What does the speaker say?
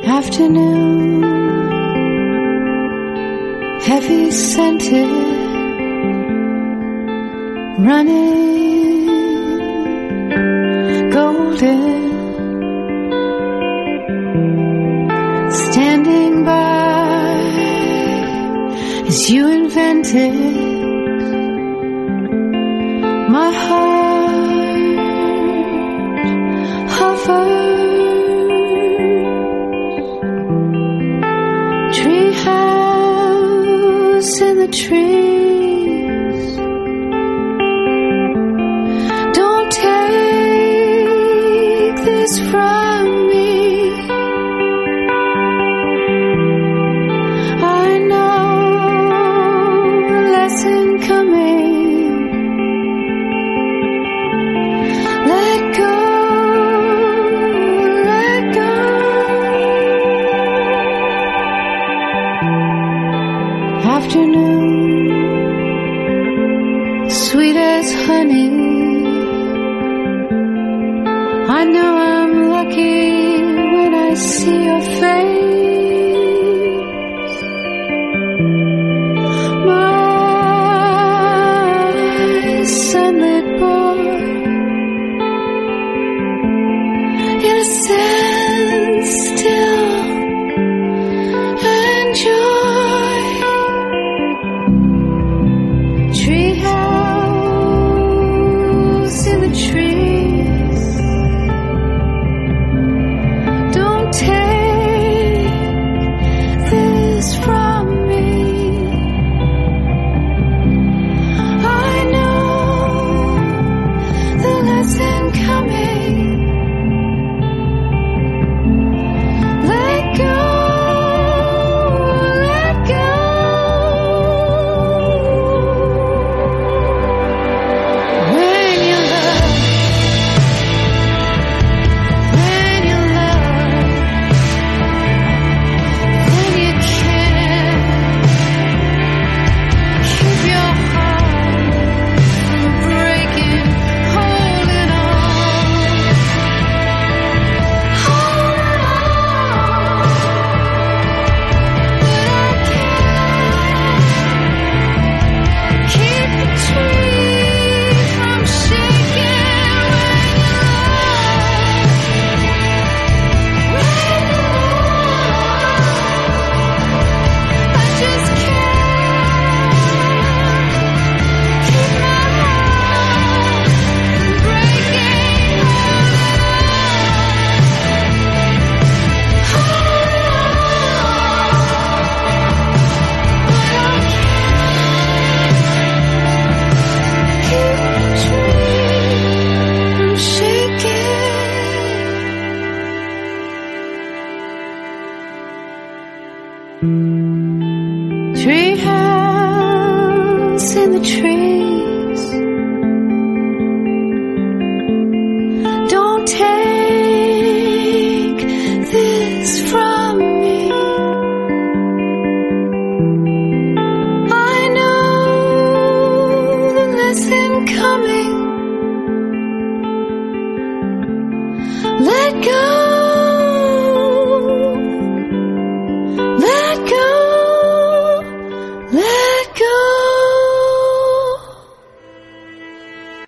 Afternoon, heavy scented, running, golden, standing by as you invented my heart, hovers. Treehouse in the trees. Don't take this from me. I know the lesson coming. Let go. Afternoon, sweet as honey. I know I'm lucky when I see your face. My sunlit boy, innocent still, and joy. Treehouse in the trees. Don't take this from me. I know the lesson coming. Let go. Treehouse in the trees. Don't take this from me. I know the lesson coming. Let go.